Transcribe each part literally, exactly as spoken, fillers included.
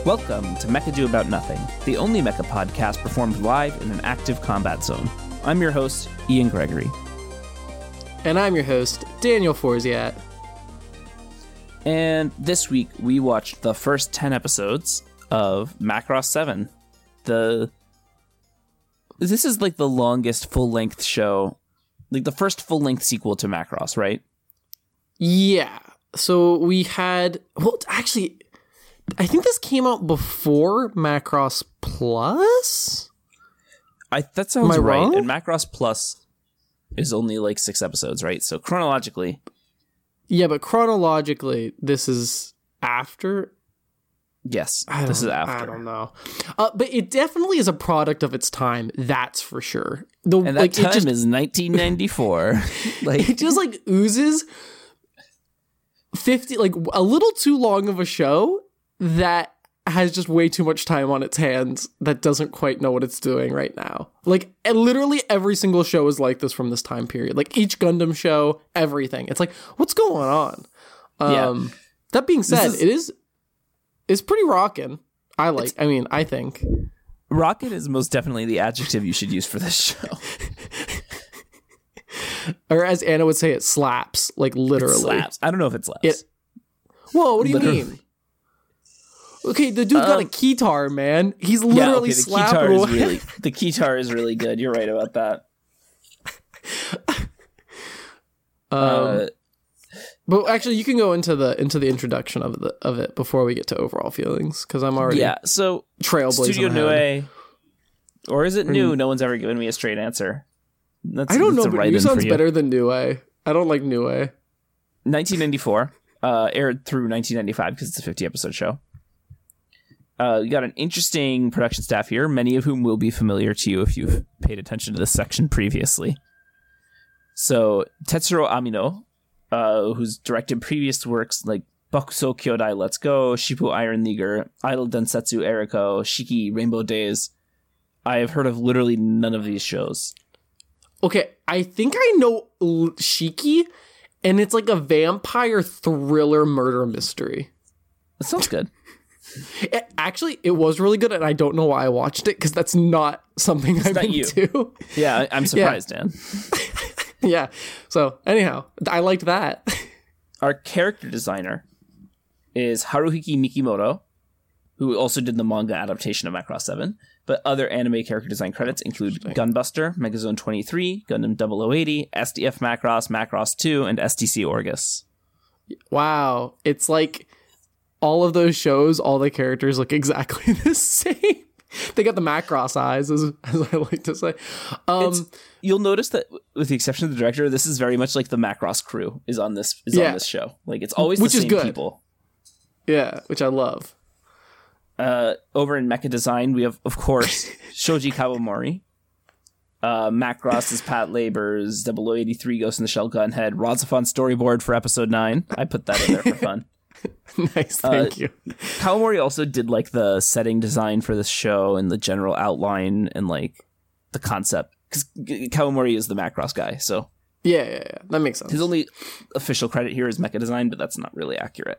Welcome to Mecha Do About Nothing, the only mecha podcast performed live in an active combat zone. I'm your host, Ian Gregory. And I'm your host, Daniel Forziat. And this week, we watched the first ten episodes of Macross seven. The This is like the longest full-length show, like the first full-length sequel to Macross, right? Yeah. So we had, well, actually, I think this came out before Macross Plus? I That sounds Am I right. wrong? And Macross Plus is only like six episodes, right? So chronologically... Yeah, but chronologically, this is after? Yes, I this is don't- after. I don't know. Uh, but it definitely is a product of its time, that's for sure. The, And that like, time it just, is nineteen ninety-four. like it just like oozes fifty, like a little too long of a show that has just way too much time on its hands that doesn't quite know what it's doing right now. Like, and literally every single show is like this from this time period. Like each Gundam show, everything. It's like, what's going on? Yeah. Um, that being said, is- it is it's pretty rockin'. I like. I mean, I think. rocket is most definitely the adjective you should use for this show. Or as Anna would say, it slaps. Like literally. It slaps. I don't know if it slaps. It. Whoa! What do you Literally. mean? Okay, the dude got a Um, keytar, man. He's yeah, literally okay, the slapping keytar is away. really the keytar is really good. You're right about that. Um, uh, but actually, you can go into the into the introduction of the of it before we get to overall feelings, because I'm already yeah. So trailblazing Studio ahead. Nue, or is it new? No one's ever given me a straight answer. That's, I don't know, that's a but write-in New for sounds you. better than New I don't like New A. nineteen ninety-four, uh, aired through nineteen ninety-five because it's a fifty episode show. Uh, we got an interesting production staff here, many of whom will be familiar to you if you've paid attention to this section previously. So, Tetsuro Amino, uh, who's directed previous works like Bokuso Kyodai Let's Go, Shippu Iron Leaguer, Idol Densetsu Eriko, Shiki Rainbow Days. I have heard of literally none of these shows. Okay, I think I know L- Shiki, and it's like a vampire thriller murder mystery. That sounds good. It, actually, it was really good, and I don't know why I watched it, because that's not something I'm not you. into. Yeah, I- I'm surprised, Dan. Yeah. So, anyhow, I liked that. Our character designer is Haruhiki Mikimoto, who also did the manga adaptation of Macross seven. But other anime character design credits include Gunbuster, Megazone twenty-three, Gundam double oh eighty, S D F Macross, Macross two, and S T C Orgus. Wow. It's like all of those shows, all the characters look exactly the same. They got the Macross eyes, as, as I like to say. Um, It's, you'll notice that, with the exception of the director, this is very much like the Macross crew is on this is Yeah. on this show. Like it's always Which the is same good. people. yeah, which I love. Uh, over in mecha design, we have, of course, Shoji Kawamori. Uh, Macross is Pat Labors, double oh eighty-three Ghost in the Shell Gunhead, Rodzafon storyboard for episode nine. I put that in there for fun. Nice, thank Uh, you. Kawamori also did like the setting design for this show and the general outline and like the concept. Because Kawamori is the Macross guy, so Yeah, yeah, yeah. That makes sense. his only official credit here is mecha design, but that's not really accurate.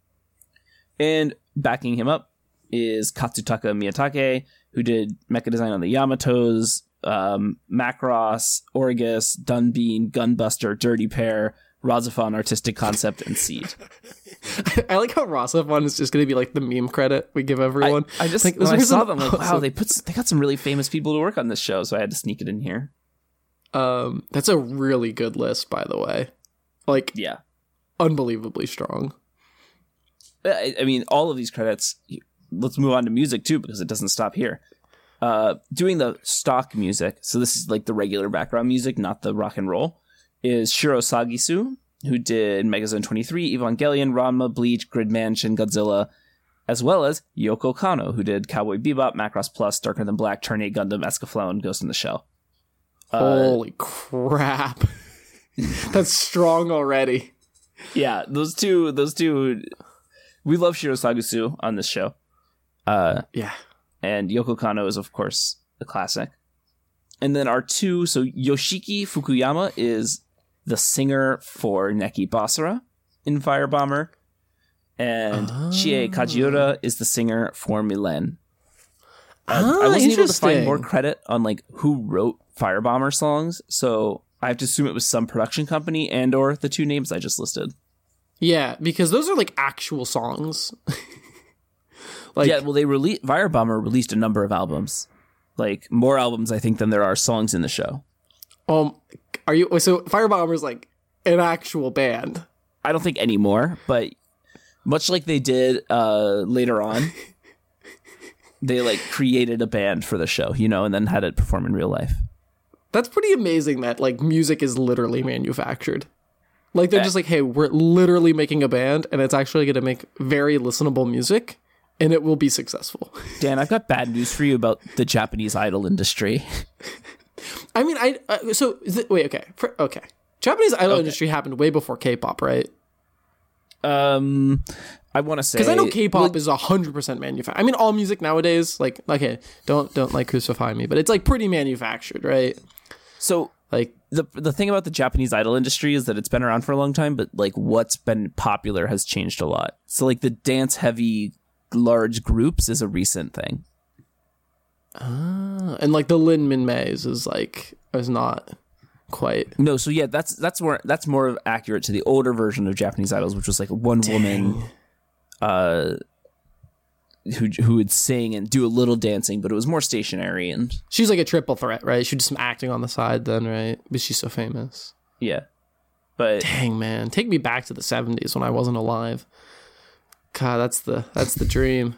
And backing him up is Katsutaka Miyatake, who did mecha design on the Yamatos, um, Macross, Orgus, Dunbean, Gunbuster, Dirty Pair, Rodzafon Artistic Concept, and Seed. I like how Rossafon is just going to be like the meme credit we give everyone. I, I just Like, when I there's saw an them, like, wow, awesome- they put they got some really famous people to work on this show, so I had to sneak it in here. Um, that's a really good list, by the way. Like, Yeah, unbelievably strong. I, I mean, all of these credits. Let's move on to music too, because it doesn't stop here. Uh, doing the stock music, so this is like the regular background music, not the rock and roll, is Shiro Sagisu, who did Megazone twenty-three, Evangelion, Ranma, Bleach, Gridman, Shin Godzilla, as well as Yoko Kano, who did Cowboy Bebop, Macross Plus, Darker Than Black, Turn eight Gundam, Escaflowne, Ghost in the Shell. Uh, Holy crap. That's strong already. yeah, those two, those two, we love Shiro Sagisu on this show. Uh, Yeah. and Yoko Kano is, of course, a classic. And then our two, so Yoshiki Fukuyama is the singer for Neki Basara in Firebomber. and Oh. Chie Kajiura is the singer for Milan. Uh, Ah, I wasn't able to find interesting. more credit on like who wrote Firebomber songs, so I have to assume it was some production company and or the two names I just listed. Yeah, because those are like actual songs. like, yeah, well, they released Firebomber released a number of albums, like more albums I think than there are songs in the show. um, are you so Firebomber's like an actual band? I don't think anymore, but much like they did uh, later on, they like created a band for the show, you know, and then had it perform in real life. That's pretty amazing that like music is literally manufactured. Like they're just like, hey, we're literally making a band and it's actually going to make very listenable music and it will be successful. Dan, I've got bad news for you about the Japanese idol industry. I mean, I uh, so th- wait, okay. For, okay. Japanese idol Okay. industry happened way before K-pop, right? Um, I want to say Because I know K-pop well, is one hundred percent manufactured. I mean, all music nowadays, like, okay, don't don't like crucify me, but it's like pretty manufactured, right? so. Like, The the thing about the Japanese idol industry is that it's been around for a long time, but like what's been popular has changed a lot. So like the dance heavy large groups is a recent thing. uh, and like the Lin Min Mays is like is not quite. No, so yeah, that's that's more that's more accurate to the older version of Japanese idols, which was like one woman uh who who would sing and do a little dancing, but it was more stationary and She's like a triple threat, right? She did some acting on the side then, right? But she's so famous. yeah. But Dang, man, take me back to the seventies when I wasn't alive. God, that's the that's the dream.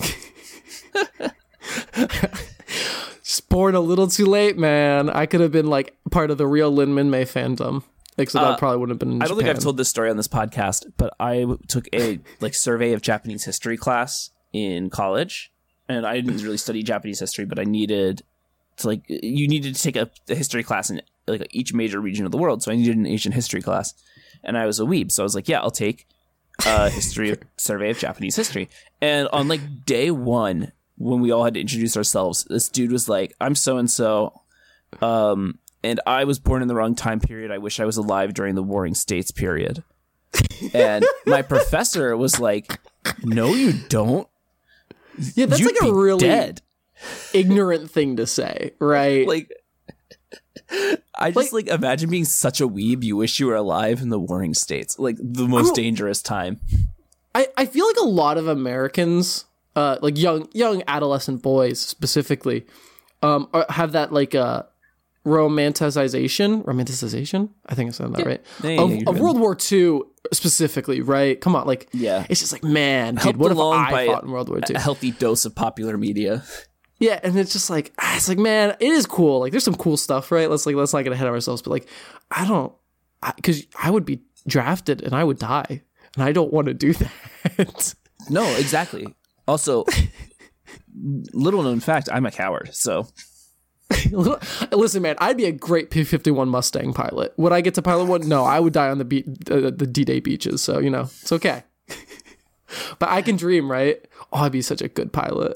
Just born a little too late, man. I could have been like part of the real Lin Min May fandom. Except Uh, I probably wouldn't have been in I don't Japan. think I've told this story on this podcast, but I w- took a like survey of Japanese history class in college, and I didn't really study Japanese history, but I needed to like you needed to take a, a history class in like each major region of the world, so I needed an Asian history class, and I was a weeb, so I was like, yeah, I'll take a history of, survey of Japanese history, and on like day one when we all had to introduce ourselves, this dude was like, I'm so and so, um. And I was born in the wrong time period. I wish I was alive during the Warring States period. And my professor was like, no, you don't. Yeah, that's You'd like a be really dead. ignorant thing to say, right? Like, I just like, imagine being such a weeb. You wish you were alive in the Warring States. Like the most dangerous time. I, I feel like a lot of Americans, uh, like young young adolescent boys specifically, um, are, have that like uh, romanticization, romanticization. I think I said that right. Yeah, yeah, of, you're of good. World War Two specifically, right? Come on, like Yeah. it's just like man, dude, Helped what if along I by fought in World War Two? A healthy dose of popular media. Yeah, and it's just like ah, it's like man, it is cool. Like there's some cool stuff, right? Let's like let's not get ahead of ourselves, but like I don't, because I, I would be drafted and I would die, and I don't want to do that. No, exactly. Also, little known fact, I'm a coward. So Listen, man, I'd be a great P fifty-one Mustang pilot. Would I get to pilot one? No, I would die on the be- uh, the D-Day beaches. So you know, it's okay. But I can dream, right? Oh, I'd be such a good pilot.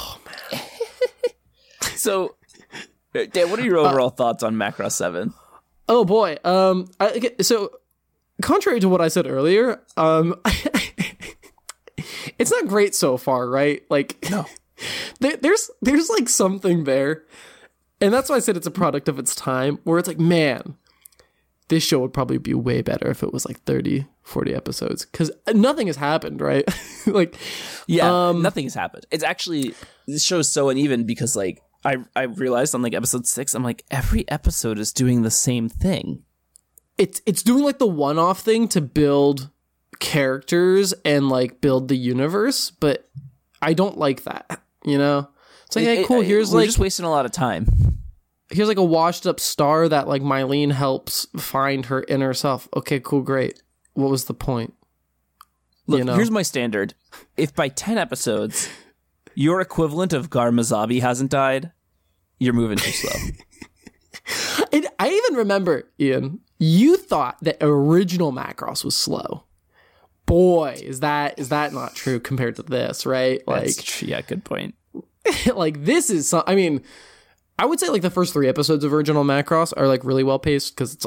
So, Dan, what are your overall thoughts on Macross seven? Oh boy. Um. I, okay, so, contrary to what I said earlier, um, it's not great so far, right? Like, No. there, there's there's like something there, and that's why I said it's a product of its time. Where it's like, man, this show would probably be way better if it was like thirty, forty episodes, because nothing has happened, right? Like, Yeah, Um, nothing has happened. It's actually, this show's so uneven because, like, I, I realized on, like, episode six, I'm like, every episode is doing the same thing. it's it's doing like the one-off thing to build characters and like build the universe, but I don't like that. You know, it's like, hey, It- cool. it- Here's we're like just wasting a lot of time. here's like a washed-up star that like Mylene helps find her inner self. Okay, cool, great. What was the point? Look, You know? here's my standard. If by ten episodes, your equivalent of Gar Mazabi hasn't died, you're moving too slow. And I even remember, Ian, you thought that original Macross was slow. Boy, is that is that not true compared to this, right? Like, That's tr- yeah, good point. like this is some, I mean, I would say like the first three episodes of original Macross are like really well paced because it's like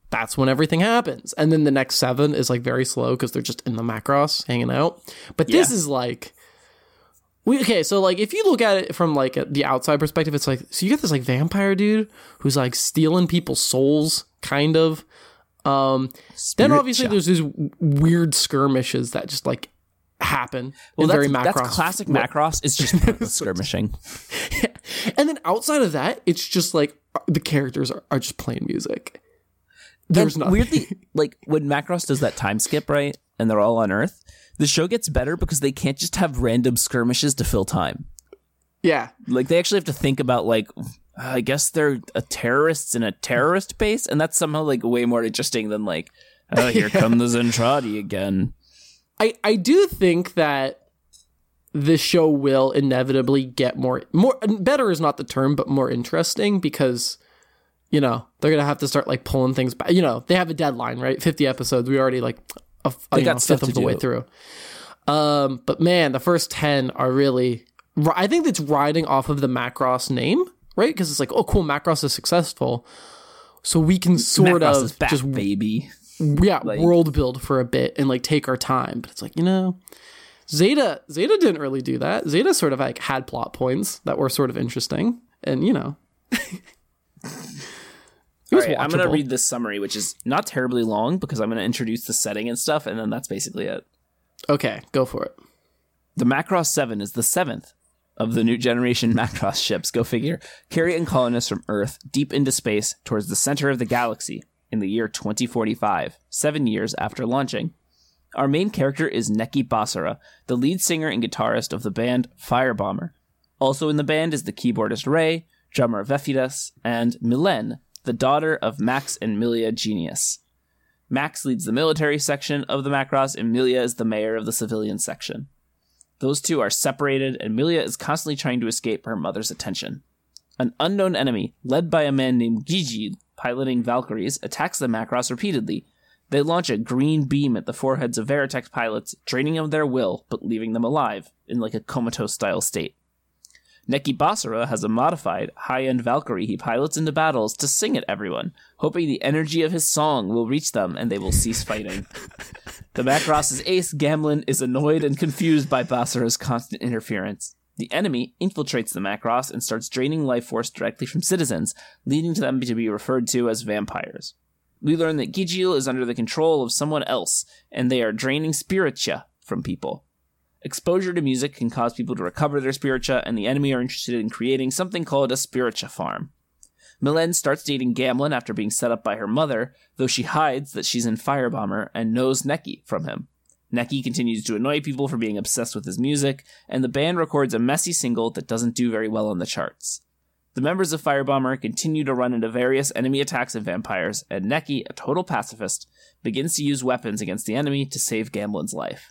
that's when everything happens. And then the next seven is like very slow because they're just in the Macross hanging out. But this Yeah. is like, we okay. So like, if you look at it from like a, the outside perspective, it's like, so you get this like vampire dude who's like stealing people's souls, kind of. Um, then obviously Spiritia. there's these w- weird skirmishes that just like happen. Well, in that's, very Macross. that's classic Macross. It's just pointless skirmishing. And then outside of that, it's just like the characters are, are just playing music. There's And nothing. weirdly, like when Macross does that time skip, right, and they're all on Earth, the show gets better because they can't just have random skirmishes to fill time. Yeah. Like they actually have to think about like, I guess they're a terrorists in a terrorist base, and that's somehow like way more interesting than like, oh, here come the Zentradi again. I, I do think that this show will inevitably get more more better is not the term, but more interesting because, you know, they're gonna have to start like pulling things back. You know, they have a deadline, right? fifty episodes. We already like a, a They you got know, stuff fifth of to the way do. through. Um, but man, the first ten are really. I think it's riding off of the Macross name, right? Because it's like, oh, cool, Macross is successful, so we can sort Macross of is back, just baby. yeah Like- world build for a bit and like take our time. But it's like, you know, Zeta Zeta didn't really do that. Zeta sort of like had plot points that were sort of interesting, and you know, it All was right, I'm going to watchable. read this summary, which is not terribly long because I'm going to introduce the setting and stuff, and then that's basically it. Okay, go for it. The Macross seven is the seventh of the new generation Macross ships, go figure, carrying colonists from Earth deep into space towards the center of the galaxy in the year twenty forty-five, seven years after launching. Our main character is Neki Basara, the lead singer and guitarist of the band Firebomber. Also in the band is the keyboardist Ray, drummer Vefidas, and Milen, the daughter of Max and Milia Genius. Max leads the military section of the Macross, and Milia is the mayor of the civilian section. Those two are separated, and Milia is constantly trying to escape her mother's attention. An unknown enemy, led by a man named Gigi, piloting Valkyries, attacks the Macross repeatedly. They launch a green beam at the foreheads of Veritech pilots, draining them of their will, but leaving them alive, in like a comatose-style state. Neki Basara has a modified, high-end Valkyrie he pilots into battles to sing at everyone, hoping the energy of his song will reach them and they will cease fighting. The Macross's ace, Gamlin, is annoyed and confused by Basara's constant interference. The enemy infiltrates the Macross and starts draining life force directly from citizens, leading to them to be referred to as vampires. We learn that Gigil is under the control of someone else, and they are draining spiritia from people. Exposure to music can cause people to recover their spiritia, and the enemy are interested in creating something called a spiritia farm. Milen starts dating Gamlin after being set up by her mother, though she hides that she's in Firebomber and knows Neki from him. Neki continues to annoy people for being obsessed with his music, and the band records a messy single that doesn't do very well on the charts. The members of Firebomber continue to run into various enemy attacks of vampires, and Neki, a total pacifist, begins to use weapons against the enemy to save Gamlin's life.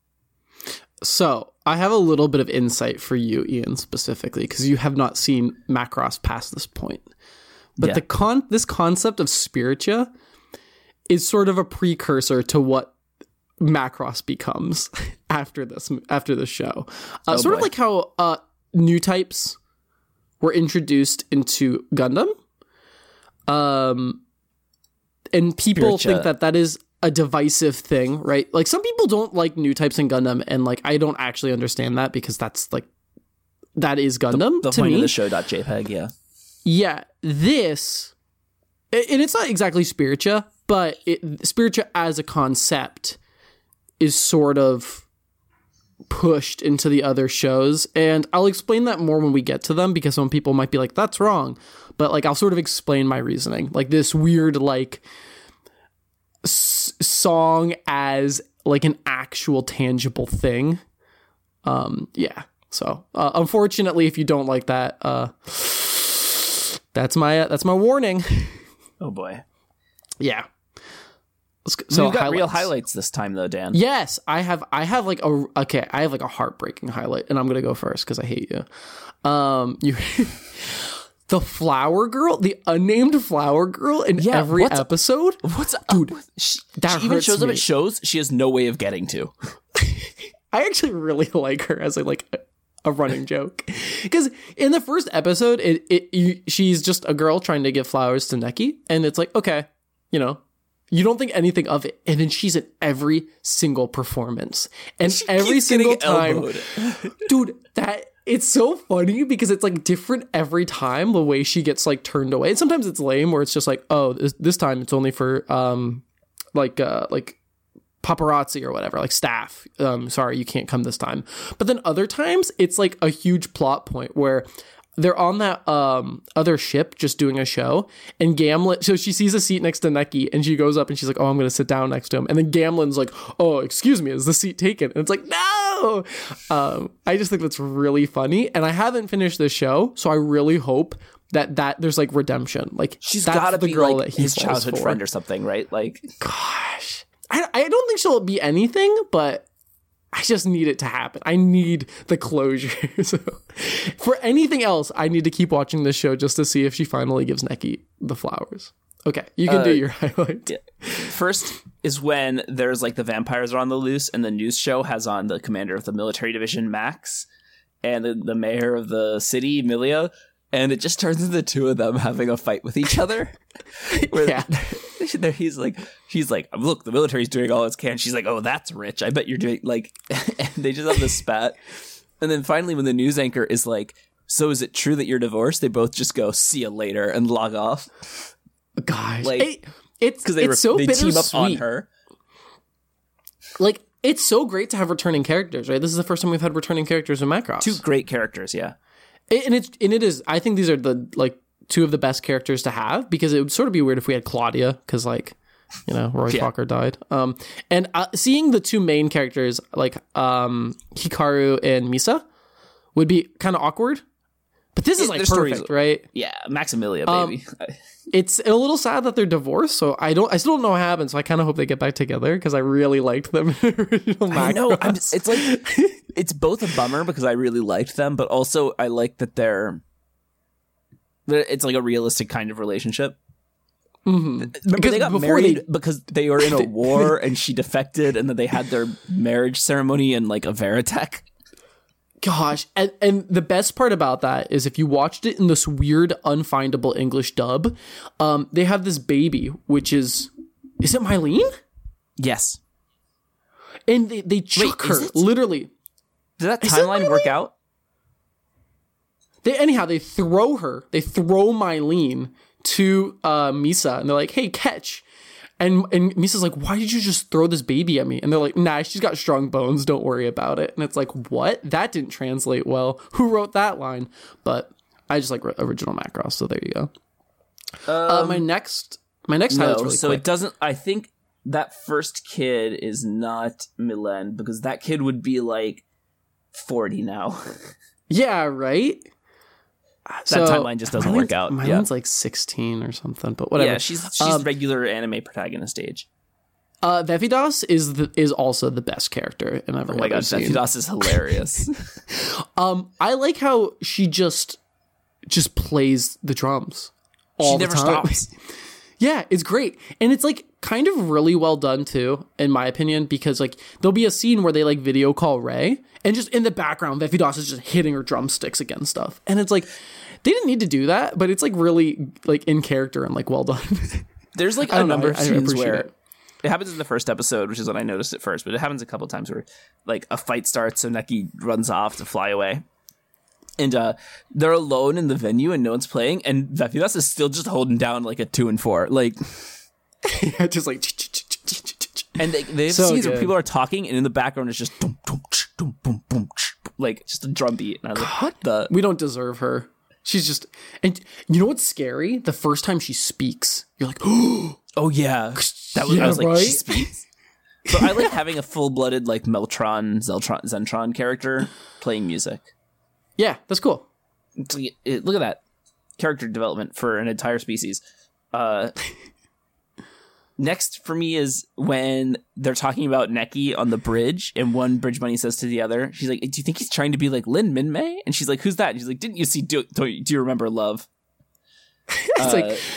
So I have a little bit of insight for you, Ian, specifically, because you have not seen Macross past this point. But Yeah. the con this concept of spiritia is sort of a precursor to what Macross becomes after this after the show. Uh, Oh, sort of boy. like how uh, new types were introduced into Gundam. Um, and people Spiritia. think that that is a divisive thing, right? Like some people don't like new types in Gundam, and like I don't actually understand that because that's like that is Gundam The to point me. of the show.jpg, yeah. Yeah, this, and it's not exactly spiritia, but it, spiritia as a concept is sort of pushed into the other shows, and I'll explain that more when we get to them because some people might be like, "That's wrong," but like I'll sort of explain my reasoning, like this weird like s- song as like an actual tangible thing. Um, yeah. So uh, unfortunately, if you don't like that, uh. That's my uh, that's my warning. Oh boy. Yeah. Let's go- So so we've got real highlights. highlights this time though, Dan. Yes, I have. I have like a okay. I have like a heartbreaking highlight, and I'm gonna go first because I hate you. Um, you, the flower girl, the unnamed flower girl in Yeah, every what's- episode. What's up? with- She, that she even hurts shows up me. at shows she has no way of getting to. I actually really like her as a like a, a running joke because in the first episode, it it you, she's just a girl trying to give flowers to Neki, and it's like okay, you know, you don't think anything of it. And then she's in every single performance. And She every keeps single getting time, elbowed. dude, that it's so funny because it's like different every time the way she gets like turned away. And sometimes it's lame where it's just like, oh, this, this time it's only for um like uh like paparazzi or whatever, like staff. Um, sorry, you can't come this time. But then other times it's like a huge plot point where they're on that um other ship just doing a show, and Gamlen, so she sees a seat next to Neki and she goes up and she's like, oh, I'm gonna sit down next to him, and then Gamlen's like, oh, excuse me, is the seat taken? And it's like, no. um I just think that's really funny, and I haven't finished this show, so I really hope that that there's like redemption, like She's that's gotta the be girl like that he his falls childhood for. friend or something, right? Like, Gosh, I, I don't think she'll be anything, but I just need it to happen. I need the closure. So, for anything else, I need to keep watching this show just to see if she finally gives Neki the flowers. Okay, you can Uh, do your highlight. yeah. First is when there's like the vampires are on the loose, and the news show has on the commander of the military division, Max, and the, the mayor of the city, Milia, and it just turns into the two of them having a fight with each other. Where Yeah. there he's like, he's like, look, the military's doing all it can. She's like, oh, that's rich. I bet you're doing like, and they just have this spat. And then finally, when the news anchor is like, so is it true that you're divorced? They both just go, see you later, and log off. Gosh, Like, it, it's Because they, it's re- so they team up on bittersweet. her. Like, it's so great to have returning characters, right? This is the first time we've had returning characters in Macross. Two great characters, yeah. It- and it's and it is. I think these are the like two of the best characters to have, because it would sort of be weird if we had Claudia, because like, you know, Roy Yeah. Fokker died. Um, and uh, seeing the two main characters like um Hikaru and Misa would be kind of awkward. But this is Yeah, like their stories- perfect, right? Yeah, Maximilia, Um, baby. It's a little sad that they're divorced, so I don't. I still don't know what happened. So I kind of hope they get back together, because I really liked them. in the original I know. I'm, Macross. it's like it's both a bummer because I really liked them, but also I like that they're. that It's like a realistic kind of relationship. Mhm. Remember, Because they got before married they- because they were in a war and she defected, and then they had their marriage ceremony in like a Veritech. Gosh, and, and the best part about that is if you watched it in this weird, unfindable English dub, um, they have this baby, which is, is it Mylene? Yes. And they, they chuck is her, it? literally. Did that Is it timeline work Mylene? out? They anyhow, they throw her, they throw Mylene to uh, Misa, and they're like, hey, catch. And and Misa's like, why did you just throw this baby at me? And they're like, nah, she's got strong bones, don't worry about it. And it's like, what? That didn't translate well. Who wrote that line? But I just like original Macross, so there you go. uh, my next my next highlight's No, really so quick. it doesn't. I think that first kid is not Milen because that kid would be like forty now. Yeah, right? That timeline just doesn't work out. Mine's Yeah. like sixteen or something, but whatever. Yeah, she's she's Um, regular anime protagonist age. Uh, Vefidas is the, is also the best character in every Oh my other god, scene. Vefidas is hilarious. Um, I like how she just just plays the drums all she the never time. stops. Yeah, it's great. And it's like kind of really well done too, in my opinion, because like there'll be a scene where they like video call Ray, and just in the background, Vefidas is just hitting her drumsticks against stuff. And it's like they didn't need to do that, but it's like really like in character and like well done. There's like I a don't know, number I- of I scenes appreciate where it. it happens in the first episode, which is when I noticed it first, but it happens a couple times where like a fight starts, so Neki runs off to fly away. And uh, they're alone in the venue and no one's playing, and Vefidas is still just holding down like a two and four. Like Yeah, just like and they they have So scenes where good. people are talking and in the background it's just dum, dum, ch, dum, boom, boom, ch, like just a drum beat. And I was like, what the we don't deserve her. She's just, and you know what's scary? The first time she speaks, you're like, oh, Oh yeah. That was Yeah, I was like, right? she speaks. But I like having a full blooded like Meltron, Zeltron, Zentron character playing music. yeah, that's cool. It's like, it- look at that character development for an entire species. Uh, next for me is when they're talking about Neki on the bridge, and one bridge bunny says to the other, she's like, "Do you think he's trying to be like Lin Min Mei?" And she's like, "Who's that?" And she's like, "Didn't you see? Do, do, do you remember Love?" It's Uh, like,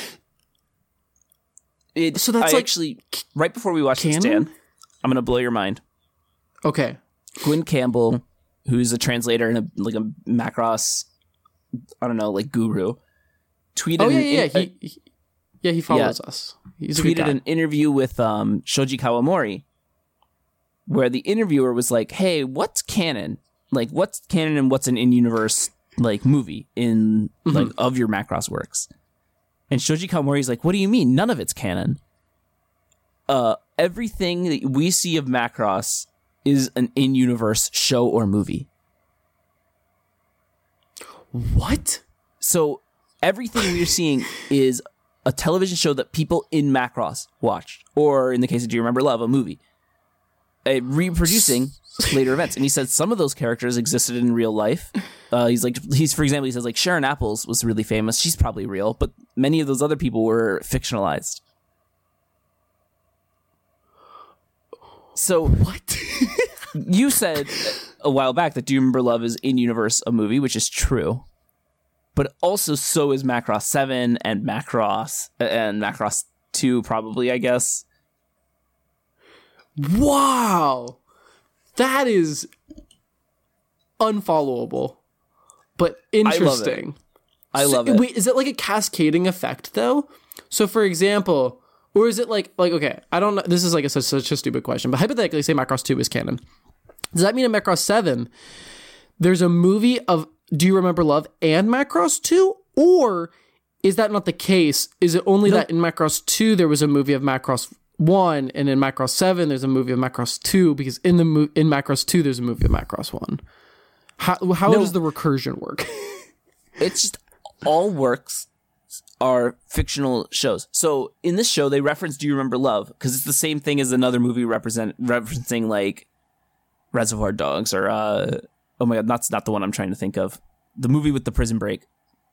it, So that's I like actually right before we watched this, canon? Dan, I'm gonna blow your mind. okay, Gwyn Campbell, who's a translator and a like a Macross, I don't know, like guru, tweeted. oh yeah, an- yeah, yeah. a- He, he Yeah, he follows us. He's a good tweeted guy. an interview with um, Shoji Kawamori, where the interviewer was like, "Hey, what's canon? Like, what's canon and what's an in-universe like movie in Mm-hmm. like of your Macross works?" And Shoji Kawamori's like, "What do you mean? None of it's canon. Uh, everything that we see of Macross is an in-universe show or movie. What? So everything we're seeing is a television show that people in Macross watched, or in the case of Do You Remember Love, a movie, uh, reproducing later events." And he said some of those characters existed in real life. Uh, he's like, he's for example, he says like Sharon Apples was really famous. She's probably real, but many of those other people were fictionalized. So What? you said a while back that Do You Remember Love is in universe a movie, which is true. But also so is Macross seven and Macross and Macross two probably, I guess. Wow. That is unfollowable, but interesting. I love So- it. Wait, is it like a cascading effect though? So for example, or is it like like okay, I don't know. This is like a, such, such a stupid question, but hypothetically, say Macross two is canon. Does that mean in Macross seven there's a movie of Do You Remember Love and Macross two, or is that not the case? Is it only that in Macross two there was a movie of Macross one, and in Macross seven there's a movie of Macross two, because in the mo- in Macross two there's a movie of Macross one? How how No. does the recursion work? It's just all works are fictional shows. So in this show, they reference Do You Remember Love? Because it's the same thing as another movie represent referencing like Reservoir Dogs or uh, oh my god, that's not the one I'm trying to think of. The movie with the prison break.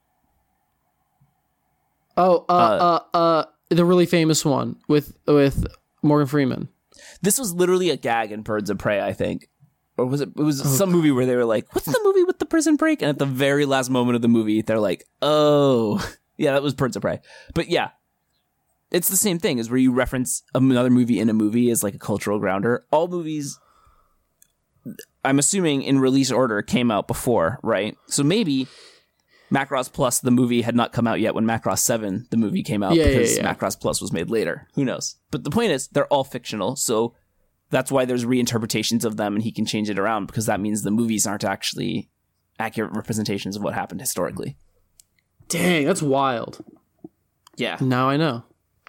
Oh, uh, uh, uh, the really famous one with with Morgan Freeman. This was literally a gag in Birds of Prey, I think. Or was it? It was some movie where they were like, "What's the movie with the prison break?" And at the very last moment of the movie, they're like, "Oh, yeah, that was Birds of Prey." But yeah, it's the same thing as where you reference another movie in a movie as like a cultural grounder. All movies, I'm assuming, in release order, came out before, right? So maybe Macross Plus, the movie, had not come out yet when Macross seven, the movie, came out, Yeah, because yeah, yeah. Macross Plus was made later. Who knows? But the point is, they're all fictional, so that's why there's reinterpretations of them, and he can change it around, because that means the movies aren't actually accurate representations of what happened historically. Dang, that's wild. Yeah. Now I know.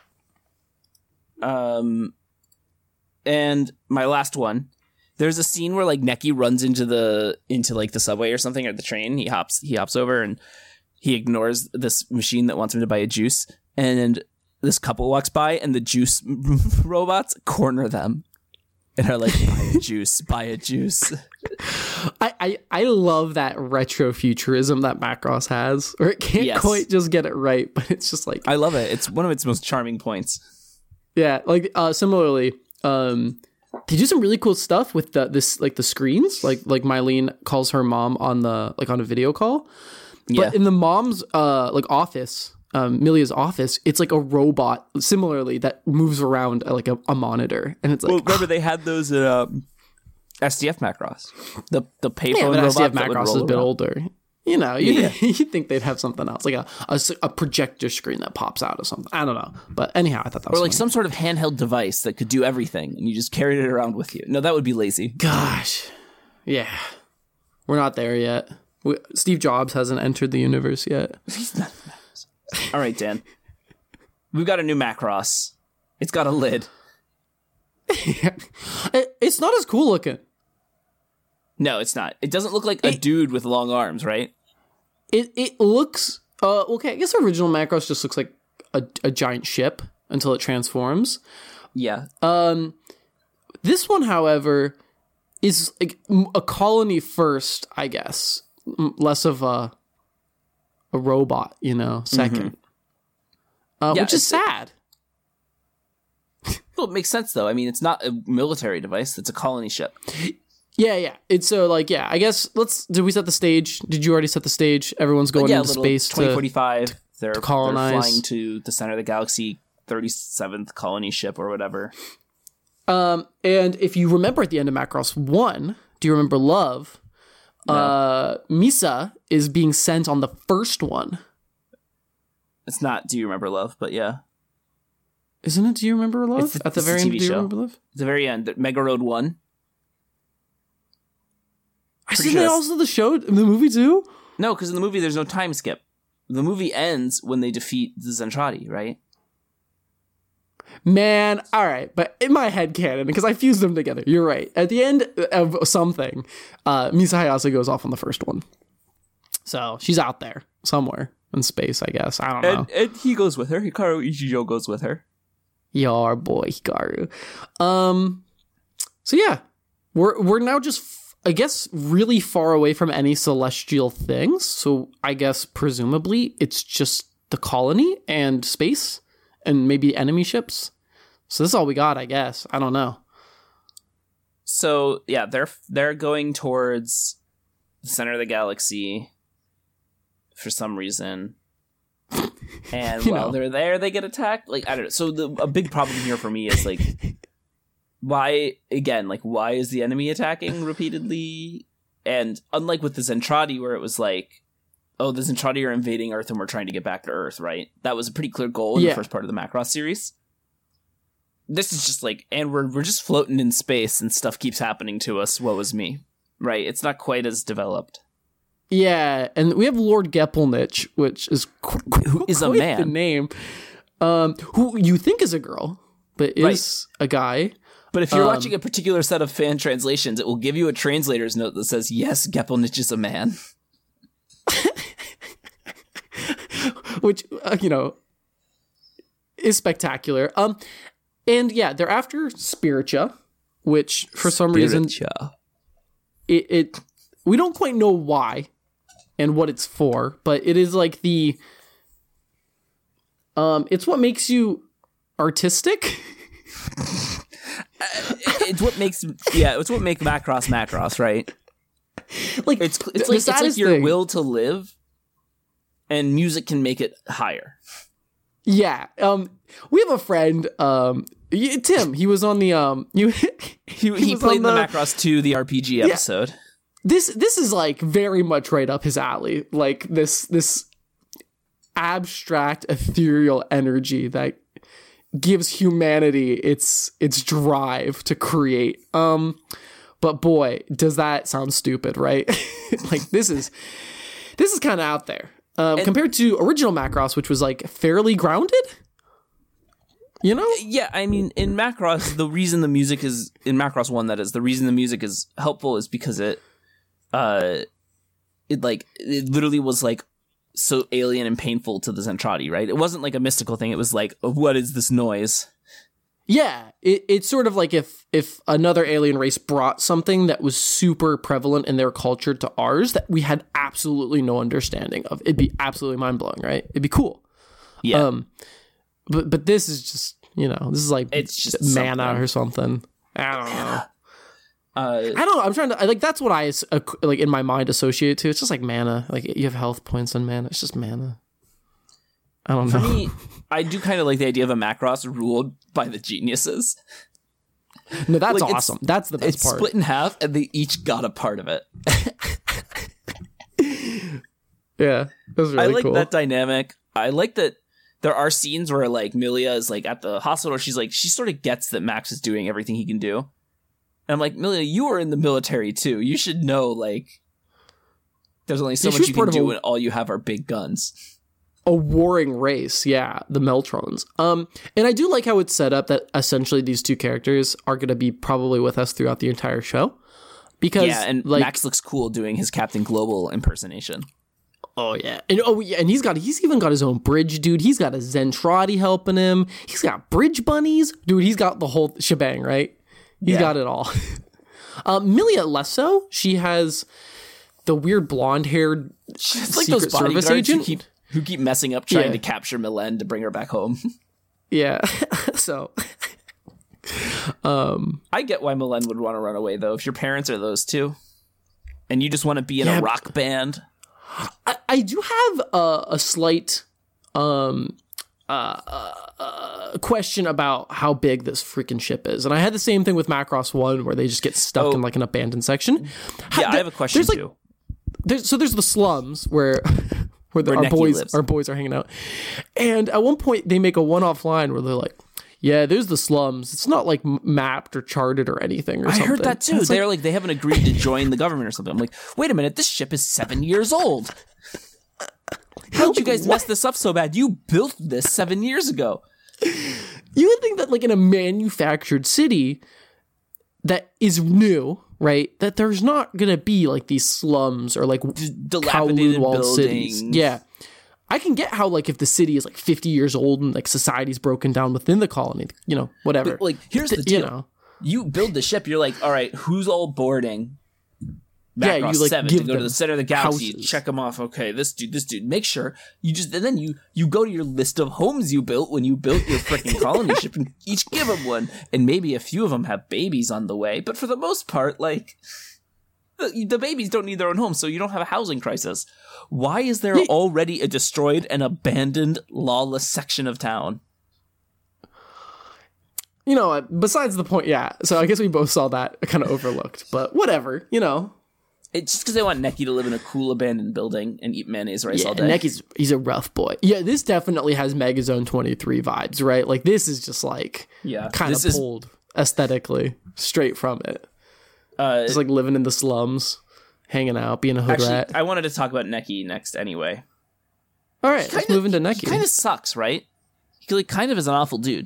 Um, and my last one, there's a scene where like Neki runs into the into like the subway or something, or the train. He hops he hops over and he ignores this machine that wants him to buy a juice, and this couple walks by, and the juice robots corner them and are like, "Buy a juice, buy a juice." I, I, I love that retrofuturism that Macross has, or it can't Yes. quite just get it right, but it's just like, I love it. It's one of its most charming points. yeah, like uh, similarly, um, they do some really cool stuff with the this like the screens, like like Mylene calls her mom on the like on a video call, but Yeah. in the mom's uh like office, um, Milia's office, it's like a robot similarly that moves around uh, like a, a monitor, and it's like Well, remember they had those at um, S D F Macross, the the payphone yeah, but robot S D F that would Macross is roll a bit around. older. You know, you Yeah. you think they'd have something else, like a, a s- a projector screen that pops out or something. I don't know, but anyhow, I thought that was Or like funny. some sort of handheld device that could do everything, and you just carried it around with you. No, that would be lazy. Gosh, yeah, we're not there yet. We, Steve Jobs hasn't entered the universe yet. All right, Dan. We've got a new Macross. It's got a lid. It, it's not as cool looking. No, it's not. It doesn't look like a dude with long arms, right? It it looks uh okay. I guess original Macross just looks like a, a giant ship until it transforms. Yeah. Um, this one, however, is like m- a colony first, I guess, M- less of a a robot, you know, 2nd uh, Yeah, which is it's- sad. Well, it makes sense, though. I mean, it's not a military device. It's a colony ship. Yeah, yeah. It's so like yeah. I guess let's. Did we set the stage? Did you already set the stage? Everyone's going yeah, into little space twenty to. forty-five. They're, colonize. they're flying to the center of the galaxy, thirty-seventh colony ship or whatever. Um, and if you remember at the end of Macross one, do you remember Love? No. Uh, Misa is being sent on the first one. It's not Do You Remember Love, but yeah. Isn't it Do You Remember Love? It's the- At the it's very the end T V of Do You show. Remember Love? At the very end, Mega Road one. Isn't sure it that's- also the show, the movie too? No, because in the movie there's no time skip. The movie ends when they defeat the Zentradi, right? Man, all right, but in my head canon, because I fused them together, you're right. At the end of something, uh, Misa Hayase goes off on the first one. So she's out there somewhere in space, I guess. I don't know. And, and he goes with her. Hikaru Ichijo goes with her. Your boy Hikaru. Um. So yeah, we're we're now just, f- I guess, really far away from any celestial things. So I guess presumably it's just the colony and space, and maybe enemy ships. So this is all we got, I guess. I don't know. So yeah, they're they're going towards the center of the galaxy for some reason. And You while know. they're there, they get attacked. Like, I don't know. So the a big problem here for me is like, why again? Like, why is the enemy attacking repeatedly? And unlike with the Zentradi, where it was like, oh, the Zentradi are invading Earth and we're trying to get back to Earth, right? That was a pretty clear goal in Yeah. the first part of the Macross series. This is just like, and we're we're just floating in space and stuff keeps happening to us. Woe is me, right? It's not quite as developed. Yeah, and we have Lord Gepelnich, which is qu- qu- Who is a quite man. the name, um, who you think is a girl, but is a guy. But if you're Um, watching a particular set of fan translations, it will give you a translator's note that says, yes, Gepelnich is a man. Which uh, you know is spectacular. Um, and yeah, they're after Spiritia, which for some reason it, it we don't quite know why and what it's for, but it is like the um, it's what makes you artistic. It's what makes, yeah, it's what makes Macross Macross, right? Like It's th- it's the like it's like saddest your thing- will to live, and music can make it higher. Yeah. Um, we have a friend, um, y- Tim. He was on the um. You, He, he, was played on in the Macross two, the R P G episode. This this is like very much right up his alley. Like this this abstract, ethereal energy that gives humanity its its drive to create. Um, but boy, does that sound stupid, right? Like this is this is kind of out there. Um, compared to original Macross, which was like fairly grounded, you know? Yeah, I mean, in Macross, the reason the music is in Macross one, that is the reason the music is helpful is because it, uh, it like it literally was like so alien and painful to the Zentradi, right? It wasn't like a mystical thing. It was like, what is this noise? Yeah, it, it's sort of like if if another alien race brought something that was super prevalent in their culture to ours that we had absolutely no understanding of. It'd be absolutely mind blowing, right? It'd be cool. Yeah, Um, but but this is just, you know, this is like It's just mana something. or something. I don't know. uh, I don't know. I'm trying to I, like that's what I as- uh, like in my mind associate it to. It's just like mana. Like you have health points and mana. It's just mana. I don't for know. me, I do kind of like the idea of a Macross ruled by the geniuses. No, that's like, it's- awesome. That's the best It's part. split in half, and they each got a part of it. Yeah, that's really I like cool. that dynamic. I like that there are scenes where like Milia is like at the hospital. She's like, she sort of gets that Max is doing everything he can do. And I'm like, Milia, you are in the military too. You should know, like, there's only so Yeah, she much was you part can of do a- when all you have are big guns. A warring race, yeah, the Meltrons. Um, and I do like how it's set up that essentially these two characters are going to be probably with us throughout the entire show, because Yeah, and like, Max looks cool doing his Captain Global impersonation. oh yeah, and oh yeah, and he's got he's even got his own bridge, dude. He's got a Zentradi helping him. He's got bridge bunnies, dude. He's got the whole shebang, right? He's Yeah. got it all. um, Milia less so. She has the weird blonde haired It's like Secret those Service bodyguards who agent. keep who keep messing up trying Yeah. to capture Milen to bring her back home. Yeah, so um, I get why Milen would want to run away though. If your parents are those two, and you just want to be in Yeah, a but- rock band. I, I do have a, a slight um uh, uh, uh, question about how big this freaking ship is, and I had the same thing with Macross One, where they just get stuck Oh. in like an abandoned section. How- Yeah, I have a question there's, like, too. There's, so there's the slums where where, the, Where our Neki boys lives. our boys are hanging out, and at one point they make a one-off line where they're like, yeah, there's the slums. It's not like m- mapped or charted or anything or I something. heard that too. It's They're like, like, they haven't agreed to join the government or something. I'm like, wait a minute, this ship is seven years old. How did you guys mess this up so bad? You built this seven years ago. you would think that like in a manufactured city that is new, right, that there's not going to be like these slums or like Dilapidated Kowloon-walled buildings. cities. Yeah. I can get how like if the city is like fifty years old and like society's broken down within the colony, you know, whatever. But, like, here's Th- the deal. You know, You build the ship, you're like, all right, who's all boarding? Yeah, Macross you, like, seven give to go to them the center of the galaxy, houses. check them off. Okay, this dude, this dude. Make sure you just, and then you you go to your list of homes you built when you built your freaking colony ship, and each give them one, and maybe a few of them have babies on the way. But for the most part, like the, the babies don't need their own home, so you don't have a housing crisis. Why is there already a destroyed and abandoned, lawless section of town? you know, uh, besides the point, yeah. So I guess we both saw that kind of overlooked, but whatever, you know. It's just because they want Neki to live in a cool abandoned building and eat mayonnaise rice Yeah, all day. Neki's he's a rough boy. Yeah, this definitely has Megazone twenty-three vibes, right? Like this is just like Yeah, kind of this is- pulled aesthetically straight from it. Uh, Just like living in the slums, hanging out, being a hood actually, rat. I wanted to talk about Neki next anyway. All right, let's move into He Neki. kind of sucks, right? He like, kind of is an awful dude.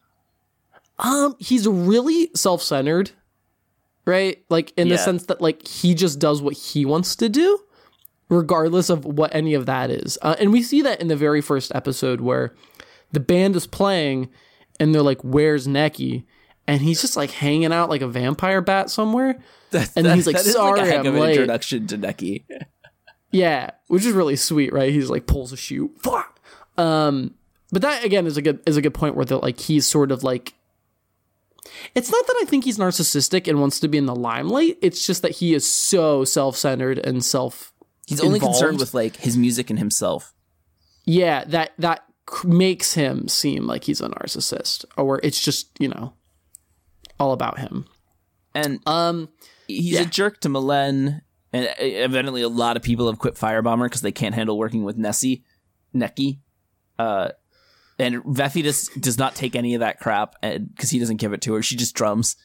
Um, he's really self-centered, right? Like in the Yeah. sense that like he just does what he wants to do, regardless of what any of that is. Uh, and we see that in the very first episode where the band is playing, and they're like, "Where's Neki?" And he's just like hanging out like a vampire bat somewhere. That, And then he's like, that is "Sorry, like a heck I'm of an late." introduction to Neki. Yeah, which is really sweet, right? He's like pulls a shoe. Fuck. Um, but that again is a good is a good point where that like he's sort of like. It's not that I think he's narcissistic and wants to be in the limelight. It's just that he is so self-centered and self. He's only involved. concerned with like his music and himself. Yeah, that that c- makes him seem like he's a narcissist, or it's just you know all about him. And Um, he's yeah. a jerk to Malen, and evidently a lot of people have quit Firebomber because they can't handle working with Nessie, Neki. Uh, and Veffy does, does not take any of that crap because he doesn't give it to her. She just drums.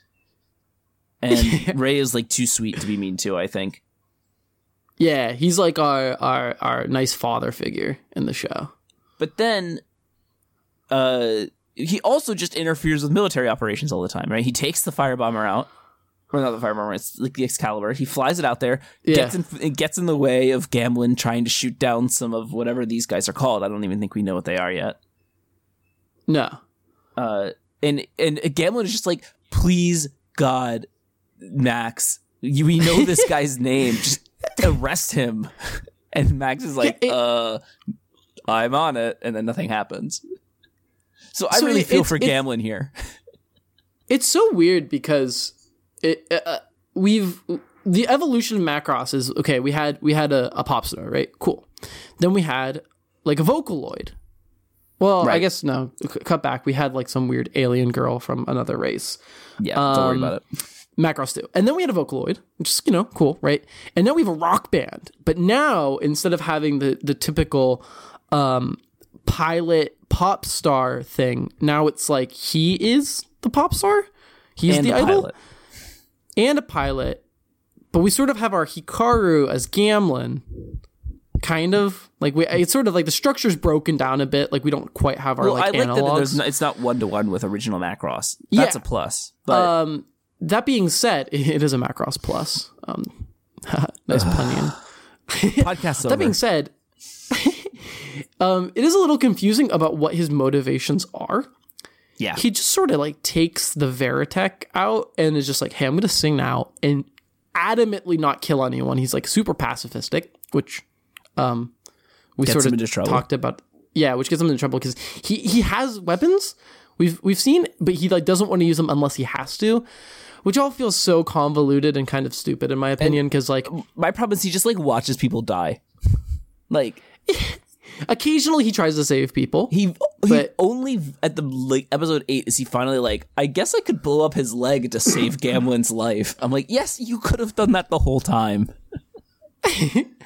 And Ray is like too sweet to be mean to, I think. yeah, he's like our our our nice father figure in the show. But then uh, he also just interferes with military operations all the time, right? He takes the Firebomber out. Or not the Firebomber, it's like the Excalibur. He flies it out there, Yeah. gets in, it gets in the way of Gamlin trying to shoot down some of whatever these guys are called. I don't even think we know what they are yet. No. Uh, and and Gamlin is just like, please, God, Max, you, we know this guy's name. Just arrest him. And Max is like, Yeah, it- uh, I'm on it. And then nothing happens. So I So really it- feel it's- for it's- Gamlin here. It's so weird because it uh, we've the evolution of Macross is okay. We had we had a, a pop star, right? Cool. Then we had like a Vocaloid. Well, I Right. guess no. c- Cut back. We had like some weird alien girl from another race. Yeah, don't worry Um, about it. Macross too. And then we had a Vocaloid, which is, you know, cool, right? And now we have a rock band. But now, instead of having the, the typical um, pilot pop star thing, now it's like he is the pop star. He's And the, the idol. pilot. And a pilot. But we sort of have our Hikaru as Gamlin. Kind of. Like, we, it's sort of like the structure's broken down a bit. Like, we don't quite have our, Well, like, I like that analogs. there's no, it's not one-to-one with original Macross. That's Yeah. a plus. But Um, that being said, it is a Macross Plus. Um, nice punning. podcast over. That being said, um, it is a little confusing about what his motivations are. yeah. He just sort of like takes the Veritech out and is just like, "Hey, I'm going to sing now," and adamantly not kill anyone. He's like super pacifistic, which um, we Gets sort him of into trouble. talked about. Yeah, which gets him into trouble because he he has weapons. We've we've seen, but he like doesn't want to use them unless he has to, which all feels so convoluted and kind of stupid in my opinion. Because like My problem is he just like watches people die. Like occasionally he tries to save people. he, he But- only at the like episode eight is he finally like, I guess I could blow up his leg to save Gamlin's life. I'm like, yes, you could have done that the whole time.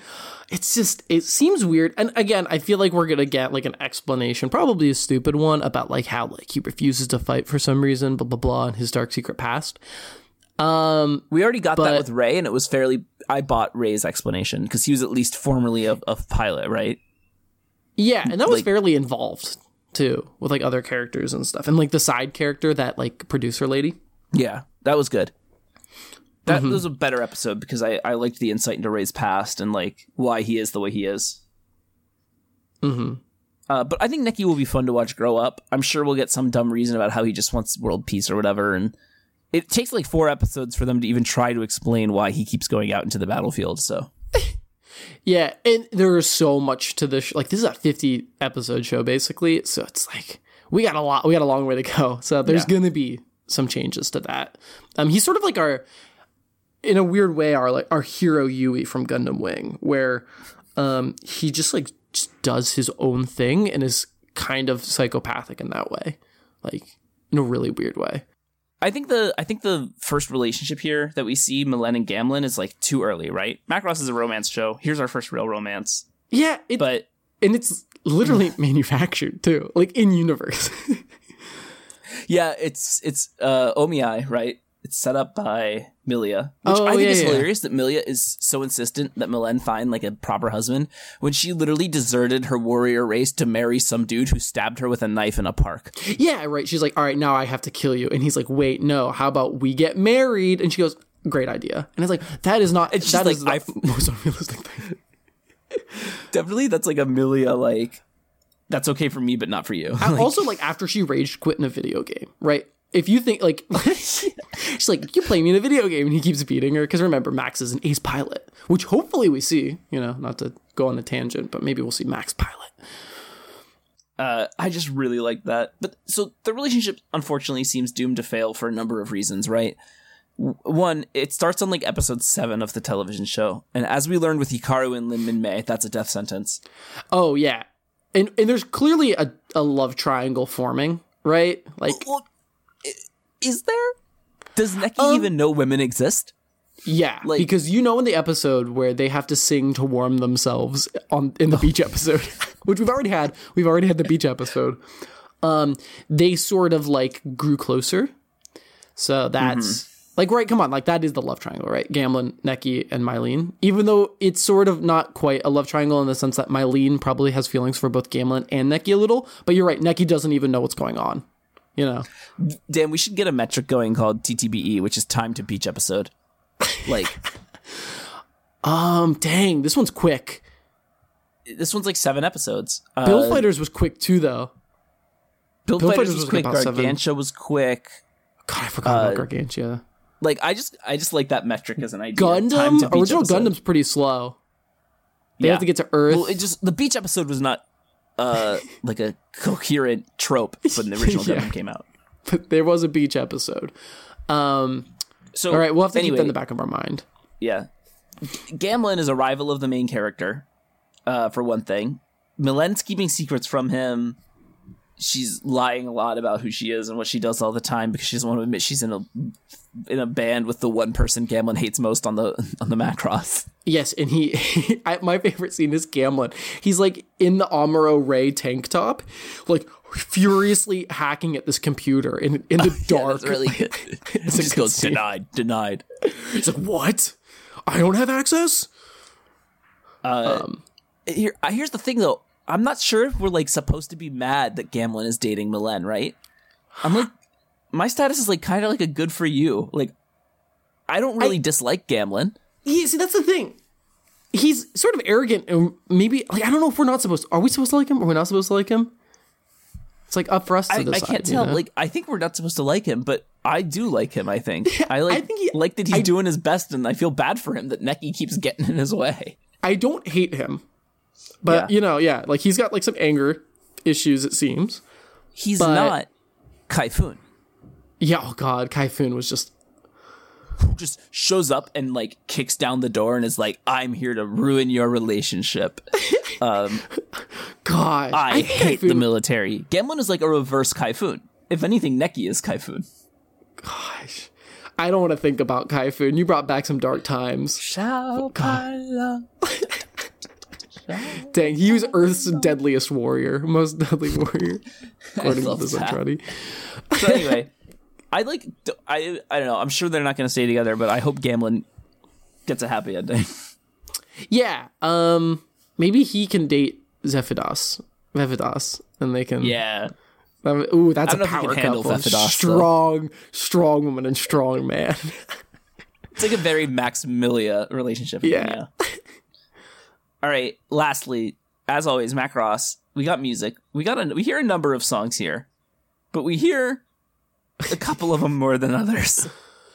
it's just, it seems weird. And again, I feel like we're going to get like an explanation, probably a stupid one, about like how like he refuses to fight for some reason, blah, blah, blah, in his dark secret past. Um, we already got but, that with Ray, and it was fairly, I bought Ray's explanation because he was at least formerly a, a pilot, right? Yeah, and that was like, fairly involved too, with like other characters and stuff. And like the side character, that like producer lady. Yeah, that was good. That mm-hmm. was a better episode because I, I liked the insight into Ray's past and like why he is the way he is. Mm-hmm. Uh, but I think Necky will be fun to watch grow up. I'm sure we'll get some dumb reason about how he just wants world peace or whatever. And it takes like four episodes for them to even try to explain why he keeps going out into the battlefield. So yeah, and there is so much to this. Sh- like this is a fifty episode show basically, so it's like we got a lot. We got a long way to go. So there's yeah. gonna be some changes to that. Um, he's sort of like our. In a weird way, our like our hero Yui from Gundam Wing, where um, he just like just does his own thing and is kind of psychopathic in that way, like in a really weird way. I think the I think the first relationship here that we see, Milen and Gamlen, is like too early, right? Macross is a romance show. Here's our first real romance. Yeah, it, but and it's literally manufactured too, like in universe. yeah, it's it's uh, Omiai, right? It's set up by Milia, which oh, I think yeah, is yeah. hilarious that Milia is so insistent that Milen find like a proper husband when she literally deserted her warrior race to marry some dude who stabbed her with a knife in a park. Yeah, right. She's like, all right, now I have to kill you. And he's like, wait, no, how about we get married? And she goes, great idea. And it's like, that is not, that like, is the most unrealistic thing. Definitely, that's like a Milia, like, that's okay for me, but not for you. like, also, like, after she rage quit in a video game, right? If you think, like, she's like, you play me in a video game, and he keeps beating her. Because remember, Max is an ace pilot, which hopefully we see, you know, not to go on a tangent, but maybe we'll see Max pilot. Uh, I just really like that. But so the relationship, unfortunately, seems doomed to fail for a number of reasons, right? One, it starts on like episode seven of the television show. And as we learned with Hikaru and Lin Min Mei, that's a death sentence. Oh, yeah. And and there's clearly a, a love triangle forming, right? Like, well, is there? Does Necky um, even know women exist? Yeah, like, because you know in the episode where they have to sing to warm themselves on in the beach episode, which we've already had. We've already had the beach episode. Um, they sort of like grew closer. So that's mm-hmm. like, right, come on, like that is the love triangle, right? Gamlen, Necky, and Mylene. Even though it's sort of not quite a love triangle in the sense that Mylene probably has feelings for both Gamlen and Necky a little, but you're right, Necky doesn't even know what's going on. You know, Dan, we should get a metric going called T T B E, which is time to beach episode. Like, um, dang, this one's quick. This one's like seven episodes. Build uh, Fighters was quick too, though. Build, Build Fighters, Fighters was, was quick. Gargantia seven. was quick. God, I forgot uh, about Gargantia. Like, I just, I just like that metric as an idea. Gundam, original episode. Gundam's pretty slow. They yeah. have to get to Earth. Well, it just the beach episode was not. Uh, like a coherent trope when the original yeah. Gundam came out. But there was a beach episode. Um, so, all right, we'll have to anyway, keep that in the back of our mind. Yeah. Gamlen is a rival of the main character, uh, for one thing. Milen's keeping secrets from him. She's lying a lot about who she is and what she does all the time because she doesn't want to admit she's in a in a band with the one person Gamlen hates most on the on the Macross. Yes, and he, he I, my favorite scene is Gamlen. He's like in the Amuro Ray tank top, like furiously hacking at this computer in in the dark. Yeah, that's really good. It just goes scene. denied, denied. He's like, what? I don't have access. Uh, um, here, here's the thing though. I'm not sure if we're like supposed to be mad that Gamlen is dating Milen, right? I'm like, my status is like kind of like a good for you. Like, I don't really I, dislike Gamlen. Yeah, see, that's the thing. He's sort of arrogant, and maybe like I don't know if we're not supposed. To, are we supposed to like him? Or we're not supposed to like him? It's like up for us to I, decide. I can't tell. You know? Like, I think we're not supposed to like him, but I do like him. I think yeah, I like. I think he, like that he's I, doing his best, and I feel bad for him that Necky keeps getting in his way. I don't hate him. But, yeah. you know, yeah, like he's got like some anger issues, it seems. He's but, not Kaifun. Yeah, oh god, Kaifun was just... Just shows up and like kicks down the door and is like, I'm here to ruin your relationship. Um, god. I, I hate Kaifun... the military. Gamlen is like a reverse Kaifun. If anything, Necky is Kaifun. Gosh. I don't want to think about Kaifun. You brought back some dark times. Shao Kahla. Dang, he was Earth's deadliest warrior, most deadly warrior, according to the Zentradi. So anyway, I like, I I don't know. I'm sure they're not going to stay together, but I hope Gamlen gets a happy ending. Yeah, um, maybe he can date Zephydos, Vefidos, and they can. Yeah. Um, ooh, that's I don't a know if you power can handle couple. Vefidos, strong, though. strong woman and strong man. It's like a very Maximilia relationship. Yeah. yeah. All right. Lastly, as always, Macross. We got music. We got a. We hear a number of songs here, but we hear a couple of them more than others.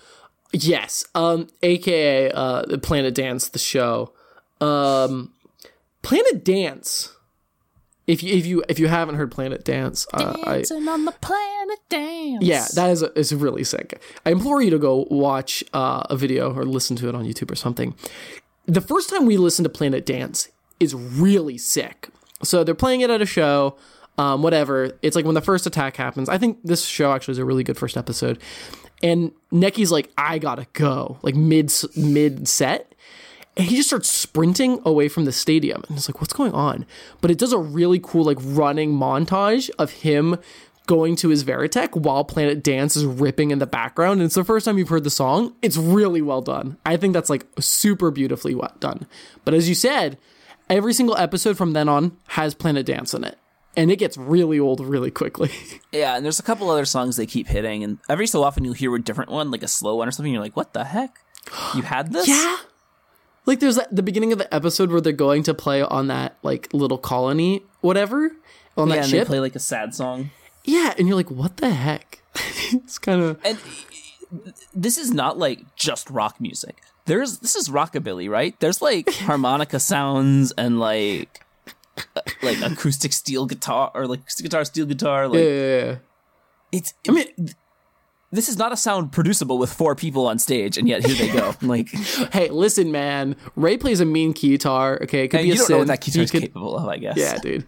Yes. Um. A K A uh, Planet Dance, the show. Um, Planet Dance. If you if you if you haven't heard Planet Dance, uh, dancing I, on the Planet Dance. Yeah, that is is really sick. I implore you to go watch uh, a video or listen to it on YouTube or something. The first time we listened to Planet Dance is really sick. So they're playing it at a show, um, whatever. It's like when the first attack happens. I think this show actually is a really good first episode. And Necky's like, I gotta go, like mid mid set. And he just starts sprinting away from the stadium. And it's like, what's going on? But it does a really cool, like, running montage of him going to his Veritech while Planet Dance is ripping in the background. And it's the first time you've heard the song. It's really well done. I think that's, like, super beautifully well done. But as you said, every single episode from then on has Planet Dance in it. And it gets really old really quickly. Yeah, and there's a couple other songs they keep hitting. And every so often you'll hear a different one, like a slow one or something. You're like, what the heck? You had this? Yeah. Like, there's that, the beginning of the episode where they're going to play on that, like, little colony, whatever, on yeah, that and ship. they play, like, a sad song. Yeah, and you're like, what the heck? It's kind of... And this is not, like, just rock music. There's This is rockabilly, right? There's, like, harmonica sounds and, like, uh, like, acoustic steel guitar, or, like, acoustic guitar, steel guitar. Like, yeah, yeah, yeah. It's... I mean... This is not a sound producible with four people on stage, and yet here they go. Like, hey, listen, man. Ray plays a mean guitar. Okay, it could and be you a don't synth. know what that guitar is could, capable of, I guess. Yeah, dude.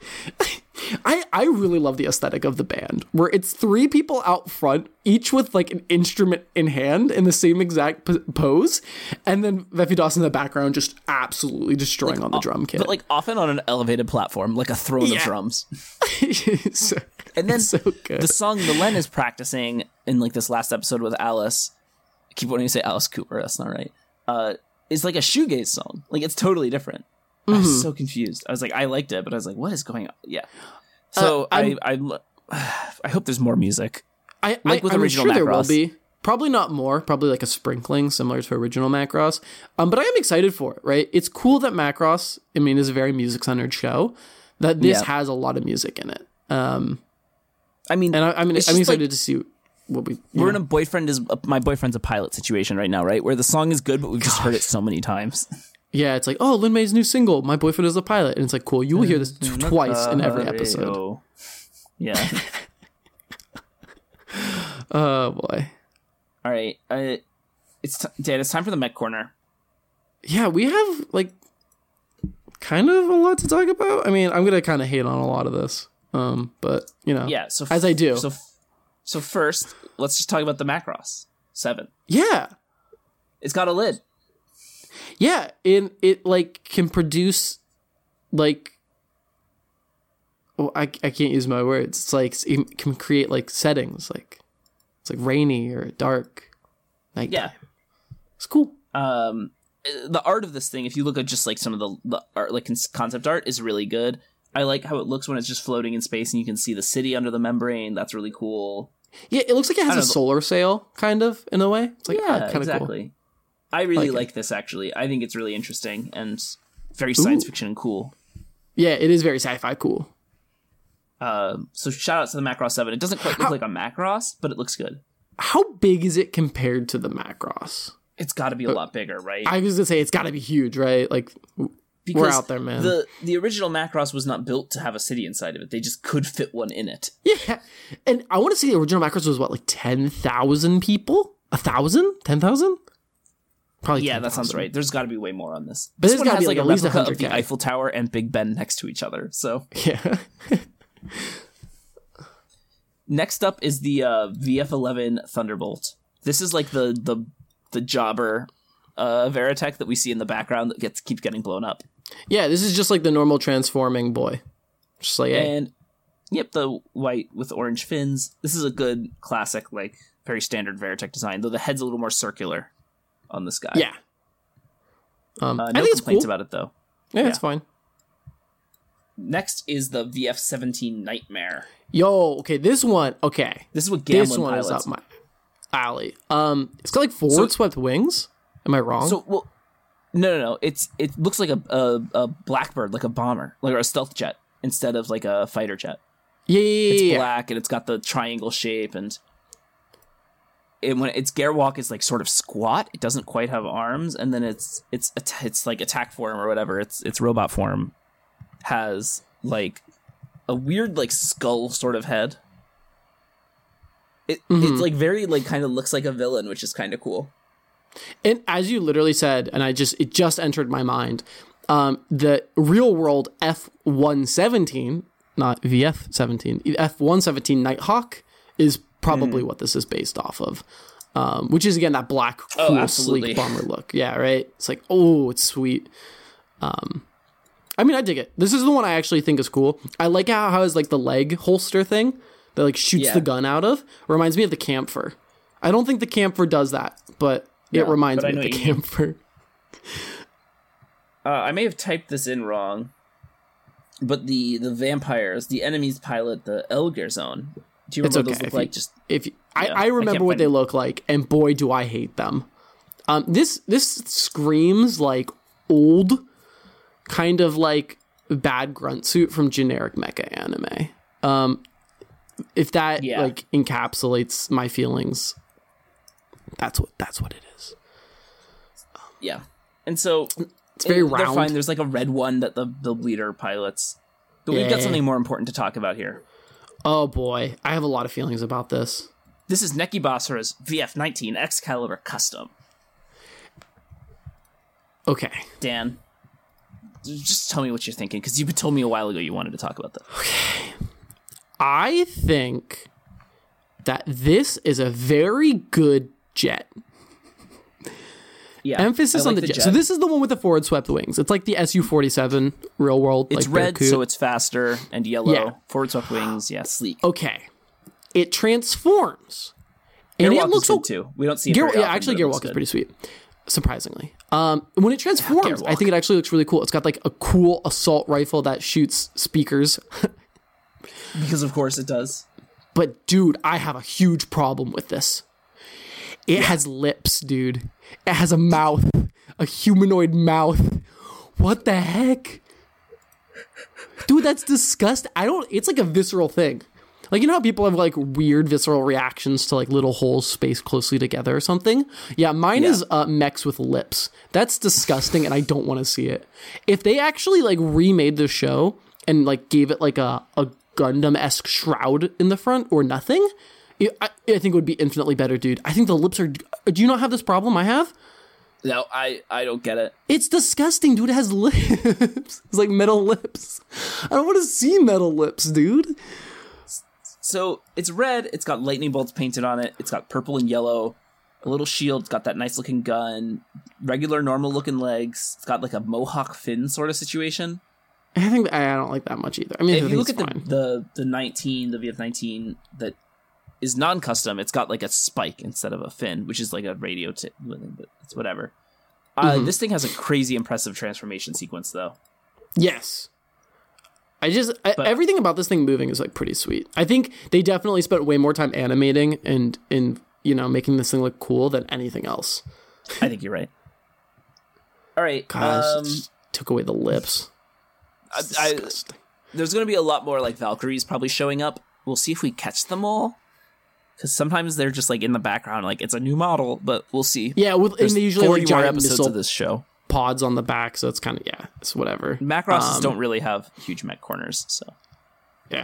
I I really love the aesthetic of the band, where it's three people out front, each with like an instrument in hand in the same exact p- pose, and then Vefidos in the background just absolutely destroying like, on the drum kit. But like often on an elevated platform, like a throne Yeah. of drums. so, And then so good. the song Milen is practicing in like this last episode with Alice, I keep wanting to say Alice Cooper, that's not right, uh, is like a shoegaze song. Like it's totally different. Mm-hmm. I was so confused. I was like, I liked it, but I was like, what is going on? Yeah. So uh, I, I I hope there's more music. I, like I, with I'm original sure there will Macross. be. Probably not more. Probably like a sprinkling similar to original Macross. Um, but I am excited for it, right? It's cool that Macross, I mean, is a very music-centered show, that this Yeah. has a lot of music in it. Um, I mean, and I, I mean, it's I'm just excited like- to see what we... we're know. in a boyfriend is my boyfriend's a pilot situation right now, right? Where the song is good, but we've just heard it so many times. Yeah, it's like, oh, Lin May's new single, My Boyfriend is a Pilot. And it's like, cool, you will hear this t- twice in every episode. Yeah. Oh, boy. All right. Uh, it's t- Dan, it's time for the Mech Corner. Yeah, we have, like, kind of a lot to talk about. I mean, I'm going to kind of hate on a lot of this. Um, but, you know, Yeah. So f- as I do. So, f- so first, let's just talk about the Macross seven. Yeah. It's got a lid. Yeah, it it like can produce like oh I I can't use my words. It's like it can create like settings like it's like rainy or dark nighttime. Yeah. It's cool. Um, the art of this thing, if you look at just like some of the, the art, like con- concept art, is really good. I like how it looks when it's just floating in space and you can see the city under the membrane. That's really cool. Yeah, it looks like it has I a don't know. solar sail kind of in a way. It's like yeah, kind of exactly. cool. I really like it. like this actually. I think it's really interesting and very science Ooh. fiction and cool. Yeah, it is very sci-fi cool. Uh, so shout out to the Macross seven. It doesn't quite look like a Macross, but it looks good. How big is it compared to the Macross? It's got to be a lot bigger, right? I was gonna say it's got to be huge, right? Like Because we're out there, man. The the original Macross was not built to have a city inside of it. They just could fit one in it. Yeah, and I want to say the original Macross was what, like ten thousand people? A thousand? Ten thousand? Probably. Yeah, ten that sounds thousand. right. There's got to be way more on this. But This there's one gotta has be, like like, a at least replica of one hundred the K. Eiffel Tower and Big Ben next to each other. So Yeah. next up is the uh, V F eleven Thunderbolt. This is like the the the jobber uh, Veritech that we see in the background that gets keeps getting blown up. Yeah, this is just like the normal transforming boy. Just like, hey. And yep, the white with orange fins. This is a good classic, like very standard Veritech design, though the head's a little more circular on this guy. Yeah. Um, uh, I no think it's complaints cool. about it though. Yeah, Yeah. it's fine. Next is the V F seventeen Nightmare. Yo, okay, this one, okay. This is what This Gamlin one pilots. is up my alley. Um, it's got like forward So- swept wings. Am I wrong? So, well, no, no, no. It's it looks like a, a a Blackbird, like a bomber, like or a stealth jet instead of like a fighter jet. yeah, yeah, yeah, It's yeah. black and it's got the triangle shape, and it, when its Garewalk is like sort of squat, it doesn't quite have arms, and then it's it's at- it's like attack form or whatever. It's it's robot form has like a weird like skull sort of head. It Mm-hmm. it's like very like kind of looks like a villain, which is kind of cool. And as you literally said, and I just it just entered my mind, um, the real world F one seventeen, not V F seventeen, F one seventeen Nighthawk is probably what this is based off of. Um, which is again that black, Oh, cool, absolutely. sleek bomber look. Yeah, right. It's like, oh, it's sweet. Um, I mean, I dig it. This is the one I actually think is cool. I like how how is like the leg holster thing that like shoots Yeah. the gun out of. Reminds me of the Camphor. I don't think the Camphor does that, but it No, reminds but I me of know the what you mean. Camphor. Uh, I may have typed this in wrong, but the the vampires, the enemy's pilot, the Elger Zone. Do you It's remember okay what those if look like? you- Just If you, I, Yeah, I I remember can't what find they it. look like, and boy, do I hate them. Um, this this screams like old, kind of like bad grunt suit from generic mecha anime. Um, if that Yeah. like encapsulates my feelings, that's what that's what it is. yeah, and so It's very it- they're round. fine. There's like a red one that the the leader pilots. But we've got Yeah. something more important to talk about here. Oh boy, I have a lot of feelings about this. This is Neki Basara's V F nineteen Excalibur Custom. Okay, Dan, just tell me what you're thinking, because you told me a while ago you wanted to talk about that. I think that this is a very good jet. Yeah, Emphasis I on like the, jet. So this is the one with the forward swept wings. It's like the S U forty-seven real world. It's like red, Barracuda. so it's faster, and yellow. Yeah. Forward swept wings, yeah, sleek. okay. It transforms, and Gearwalk it looks is good o- too. We don't see it Gear, very yeah, often, actually, but it looks Gearwalk is good. pretty sweet. Surprisingly, um, when it transforms, I Gearwalk. think it actually looks really cool. It's got like a cool assault rifle that shoots speakers. Because of course it does. But dude, I have a huge problem with this. It has lips, dude. It has a mouth, a humanoid mouth. What the heck? Dude, that's disgusting. I don't, it's like a visceral thing. Like, you know how people have like weird visceral reactions to like little holes spaced closely together or something? Yeah, mine Yeah. is uh, mechs with lips. That's disgusting and I don't want to see it. If they actually like remade the show and like gave it like a, a Gundam-esque shroud in the front or nothing, it, I, I think it would be infinitely better, dude. I think the lips are... Do you not have this problem I have? No, I, I don't get it. It's disgusting, dude. It has lips. It's like metal lips. I don't want to see metal lips, dude. So it's red, it's got lightning bolts painted on it, it's got purple and yellow, a little shield, it's got that nice looking gun, regular normal looking legs, it's got like a mohawk fin sort of situation. I think I don't like that much either. I mean, I If think you look it's at the, fine. the the nineteen, the V F nineteen that is non-custom, it's got like a spike instead of a fin, which is like a radio tip, but it's whatever. Uh, Mm-hmm. This thing has a crazy impressive transformation sequence though. Yes. I just I, But- everything about this thing moving is like pretty sweet. I think they definitely spent way more time animating and in you know making this thing look cool than anything else. I think you're right. All right. Gosh, um, it just took away the lips. It's I- I- disgusting. there's going to be a lot more like Valkyries probably showing up. We'll see if we catch them all. Because sometimes they're just like in the background, like it's a new model, but we'll see. Yeah, with, and There's they usually have forty like more giant episodes missile of this show. pods on the back, so it's kind of yeah, it's whatever. Macrosses Um, don't really have huge mech corners, so. Yeah.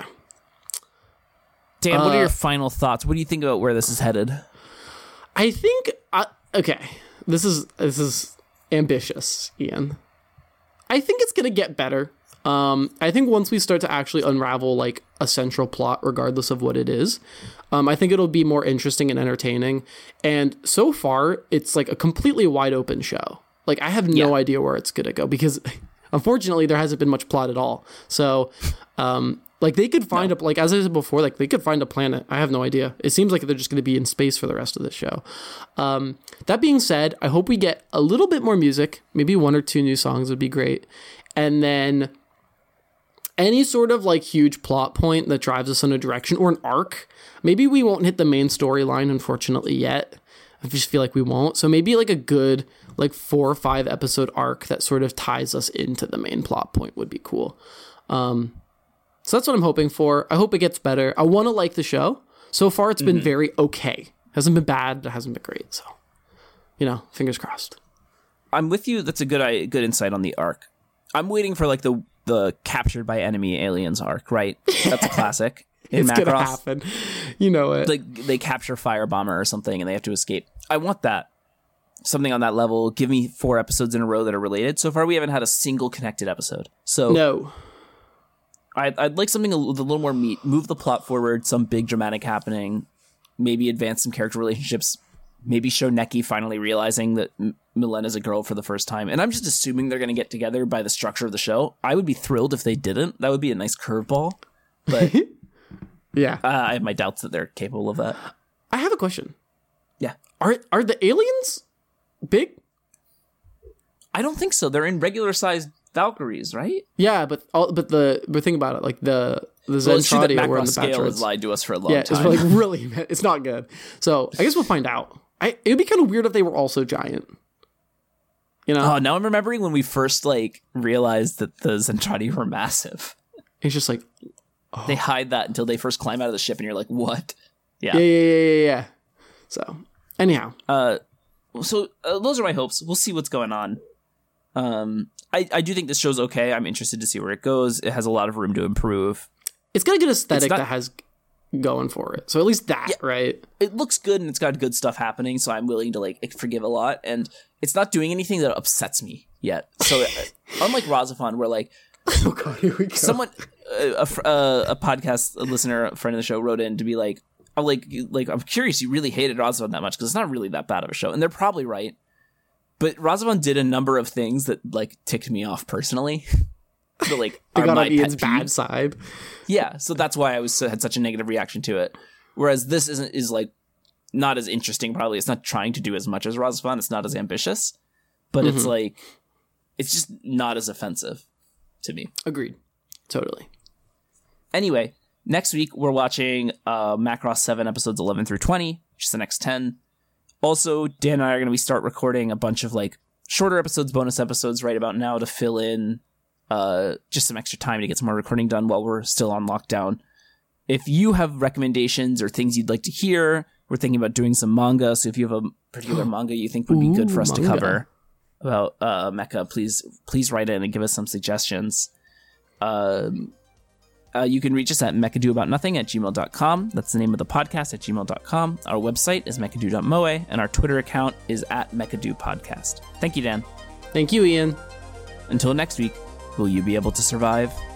Dan, what Uh, are your final thoughts? What do you think about where this is headed? I think uh, okay. This is this is ambitious, Ian. I think it's gonna get better. Um, I think once we start to actually unravel like a central plot, regardless of what it is, um, I think it'll be more interesting and entertaining. And so far, it's like a completely wide open show. Like I have no Yeah. idea where it's gonna go because Unfortunately, there hasn't been much plot at all. So, um, like they could find no. a like as I said before, like they could find a planet. I have no idea. It seems like they're just going to be in space for the rest of the show. Um, that being said, I hope we get a little bit more music. Maybe one or two new songs would be great, and then any sort of like huge plot point that drives us in a direction or an arc. Maybe we won't hit the main storyline, unfortunately, yet. I just feel like we won't. So maybe like a good like four or five episode arc that sort of ties us into the main plot point would be cool. Um, so that's what I'm hoping for. I hope it gets better. I want to like the show. So far, it's been mm-hmm. very okay. Hasn't been bad. It hasn't been great. So, you know, fingers crossed. I'm with you. That's a good good insight on the arc. I'm waiting for like the the captured by enemy aliens arc, right? That's a classic. In it's Macross. Gonna happen. You know it. Like they capture Firebomber or something and they have to escape. I want that. Something on that level. Give me four episodes in a row that are related. So far, we haven't had a single connected episode. So no. I'd, I'd like something with a little more meat. Move the plot forward. Some big dramatic happening. Maybe advance some character relationships. Maybe show Neki finally realizing that M- Milena's a girl for the first time. And I'm just assuming they're going to get together by the structure of the show. I would be thrilled if they didn't. That would be a nice curveball. But yeah, uh, I have my doubts that they're capable of that. I have a question. Yeah. Are are the aliens big? I don't think so. They're in regular sized Valkyries, right? Yeah, but all, but the but think about it, like the the well, Zentradia were in the scale has lied to us for a long yeah, time. Yeah, it's like really, it's not good. So I guess we'll find out. I, it'd be kind of weird if they were also giant. You know? Oh, now I'm remembering when we first like realized that the Zentradi were massive. It's just like oh. They hide that until they first climb out of the ship, and you're like, "What?" Yeah, yeah, yeah, yeah, yeah. yeah. So anyhow, uh, so uh, those are my hopes. We'll see what's going on. Um, I I do think this show's okay. I'm interested to see where it goes. It has a lot of room to improve. It's got a good aesthetic not- that has going for it. So at least that, yeah, right? It looks good and it's got good stuff happening, so I'm willing to like forgive a lot. And it's not doing anything that upsets me yet. So unlike Razafon, where like oh god, here we go. Someone, a, a, a podcast a listener, a friend of the show, wrote in to be like, "I'm like, like I'm curious. You really hated Razafon that much because it's not really that bad of a show." And they're probably right. But Razafon did a number of things that like ticked me off personally. But like, they are got my on Ian's pet bad peeves. side. Yeah, so that's why I was had such a negative reaction to it. Whereas this isn't is like not as interesting. Probably it's not trying to do as much as Razafon. It's not as ambitious, but mm-hmm. it's like it's just not as offensive to me. Agreed. Totally. Anyway, next week we're watching uh, Macross seven episodes eleven through twenty, which is the next ten. Also, Dan and I are going to be start recording a bunch of like shorter episodes, bonus episodes right about now to fill in uh, just some extra time to get some more recording done while we're still on lockdown. If you have recommendations or things you'd like to hear, we're thinking about doing some manga. So if you have a particular manga you think would be Ooh, good for us manga. to cover about uh, mecha, please please write in and give us some suggestions. Um, uh, you can reach us at mechadoaboutnothing at gmail dot com. That's the name of the podcast at gmail dot com. Our website is mechado dot moe, and our Twitter account is at mechadopodcast. Thank you, Dan. Thank you, Ian. Until next week, will you be able to survive?